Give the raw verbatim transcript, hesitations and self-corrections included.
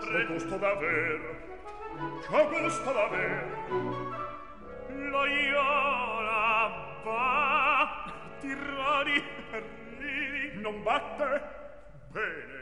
C'ho gusto d'aver, c'ho gusto d'aver. La iola va, tirani, ridi, non batte? Bene.